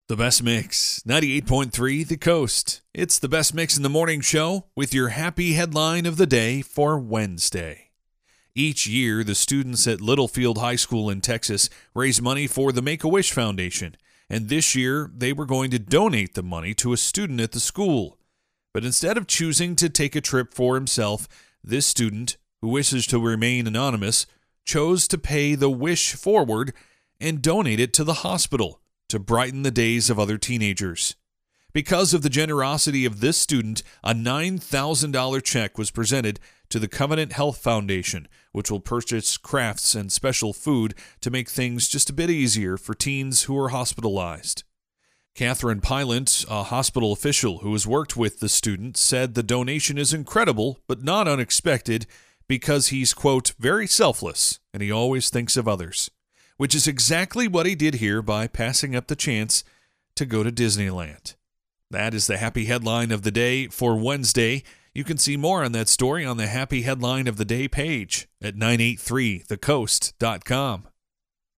The Best Mix, 98.3 The Coast. It's the Best Mix in the Morning Show with your happy headline of the day for Wednesday. Each year, the students at Littlefield High School in Texas raise money for the Make-A-Wish Foundation, and this year they were going to donate the money to a student at the school. But instead of choosing to take a trip for himself, this student, who wishes to remain anonymous, chose to pay the wish forward and donate it to the hospital to brighten the days of other teenagers. Because of the generosity of this student, a $9,000 check was presented to the Covenant Health Foundation, which will purchase crafts and special food to make things just a bit easier for teens who are hospitalized. Catherine Pylant, a hospital official who has worked with the student, said the donation is incredible but not unexpected because he's, quote, very selfless and he always thinks of others, which is exactly what he did here by passing up the chance to go to Disneyland. That is the happy headline of the day for Wednesday. You can see more on that story on the Happy Headline of the Day page at 983thecoast.com.